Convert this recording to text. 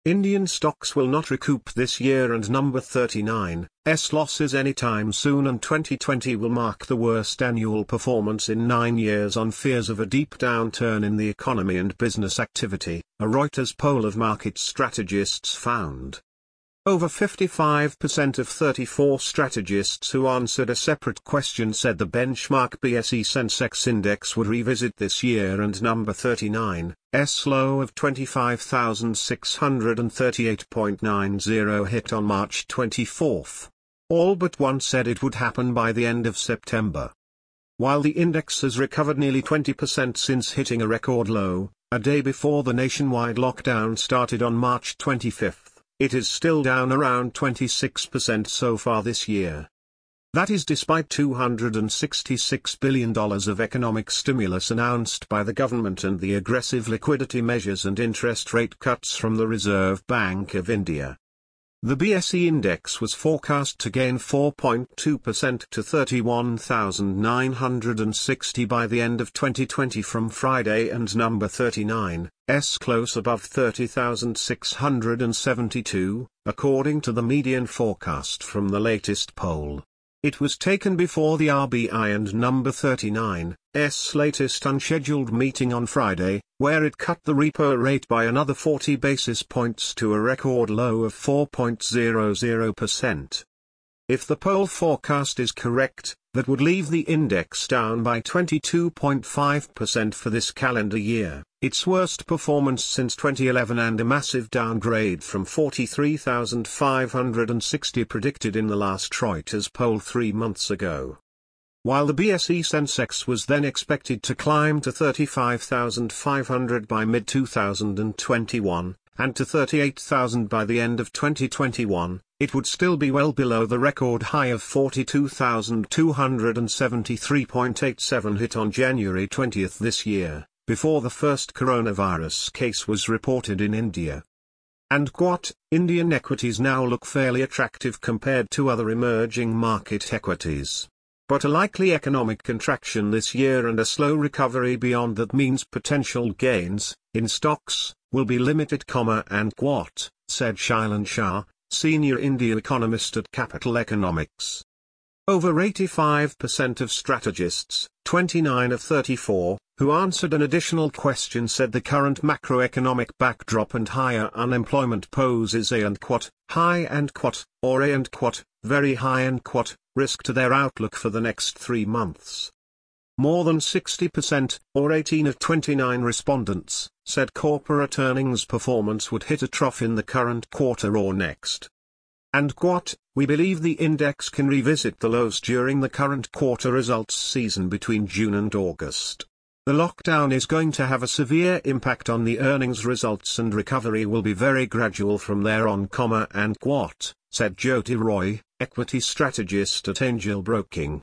Indian stocks will not recoup this year and number 39's losses anytime soon, and 2020 will mark the worst annual performance in 9 years on fears of a deep downturn in the economy and business activity, a Reuters poll of market strategists found. Over 55% of 34 strategists who answered a separate question said the benchmark BSE Sensex index would revisit this year and number 39's low of 25,638.90 hit on March 24. All but one said it would happen by the end of September. While the index has recovered nearly 20% since hitting a record low, a day before the nationwide lockdown started on March 25, it is still down around 26% so far this year. That is despite $266 billion of economic stimulus announced by the government and the aggressive liquidity measures and interest rate cuts from the Reserve Bank of India. The BSE index was forecast to gain 4.2% to 31,960 by the end of 2020 from Friday, and number 39's close above 30,672, according to the median forecast from the latest poll. It was taken before the RBI and number 39's latest unscheduled meeting on Friday, where it cut the repo rate by another 40 basis points to a record low of 4.00%. If the poll forecast is correct, that would leave the index down by 22.5% for this calendar year, its worst performance since 2011 and a massive downgrade from 43,560 predicted in the last Reuters poll 3 months ago. While the BSE Sensex was then expected to climb to 35,500 by mid-2021, and to 38,000 by the end of 2021, it would still be well below the record high of 42,273.87 hit on January 20 this year, before the first coronavirus case was reported in India. And what, Indian equities now look fairly attractive compared to other emerging market equities. But a likely economic contraction this year and a slow recovery beyond that means potential gains, in stocks, will be limited, and what, said Shailen Shah, senior India economist at Capital Economics. Over 85% of strategists, 29 of 34, who answered an additional question said the current macroeconomic backdrop and higher unemployment poses high and or very high risk to their outlook for the next 3 months. More than 60%, or 18 of 29 respondents, said corporate earnings performance would hit a trough in the current quarter or next. And we believe the index can revisit the lows during the current quarter results season between June and August. The lockdown is going to have a severe impact on the earnings results and recovery will be very gradual from there on, and said Jyoti Roy, equity strategist at Angel Broking.